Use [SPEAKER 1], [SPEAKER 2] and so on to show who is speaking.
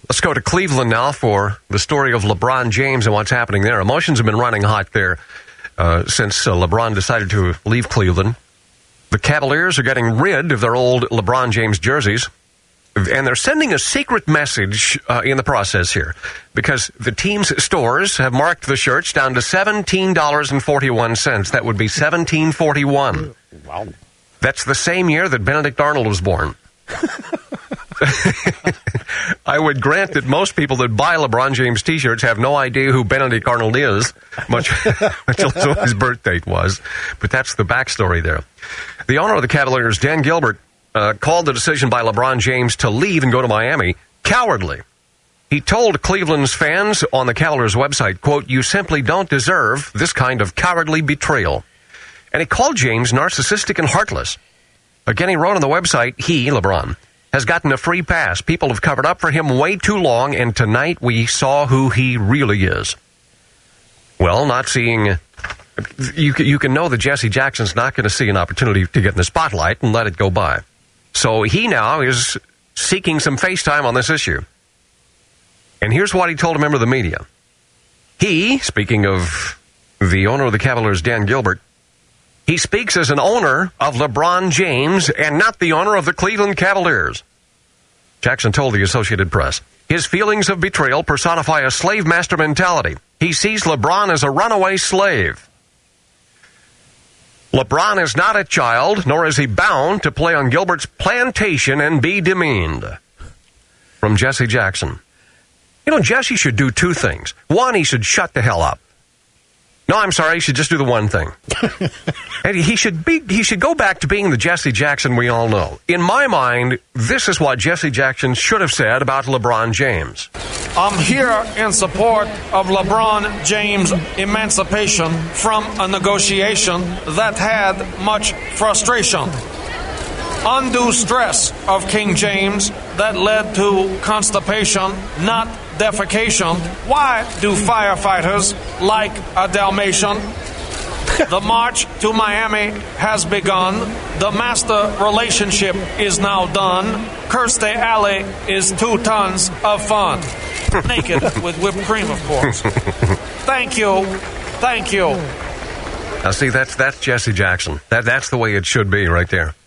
[SPEAKER 1] Let's go to Cleveland now for the story of LeBron James and what's happening there. Emotions have been running hot there since LeBron decided to leave Cleveland. The Cavaliers are getting rid of their old LeBron James jerseys, and they're sending a secret message in the process here, because the team's stores have marked the shirts down to $17.41. That would be $17.41.
[SPEAKER 2] Wow.
[SPEAKER 1] That's the same year that Benedict Arnold was born. I would grant that most people that buy LeBron James T-shirts have no idea who Benedict Arnold is, much less what his birth date was. But that's the backstory there. The owner of the Cavaliers, Dan Gilbert, called the decision by LeBron James to leave and go to Miami cowardly. He told Cleveland's fans on the Cavaliers website, quote, "You simply don't deserve this kind of cowardly betrayal." And he called James narcissistic and heartless. Again, he wrote on the website, he, LeBron, has gotten a free pass. People have covered up for him way too long, and tonight we saw who he really is. Well, not seeing... You can know that Jesse Jackson's not going to see an opportunity to get in the spotlight and let it go by. So he now is seeking some face time on this issue. And here's what he told a member of the media. He, speaking of the owner of the Cavaliers, Dan Gilbert, he speaks as an owner of LeBron James and not the owner of the Cleveland Cavaliers. Jackson told the Associated Press, his feelings of betrayal personify a slave master mentality. He sees LeBron as a runaway slave. LeBron is not a child, nor is he bound to play on Gilbert's plantation and be demeaned. From Jesse Jackson. You know, Jesse should do two things. One, he should shut the hell up. No, I'm sorry, he should just do the one thing. And he should go back to being the Jesse Jackson we all know. In my mind, this is what Jesse Jackson should have said about LeBron James.
[SPEAKER 3] I'm here in support of LeBron James' emancipation from a negotiation that had much frustration. Undue stress of King James that led to constipation, not defecation. Why do firefighters like a Dalmatian? The march to Miami has begun. The master relationship is now done. Kirstie Alley is 2 tons of fun. Naked with whipped cream, of course. Thank you. Thank you.
[SPEAKER 1] Now, see, that's Jesse Jackson. That's the way it should be right there.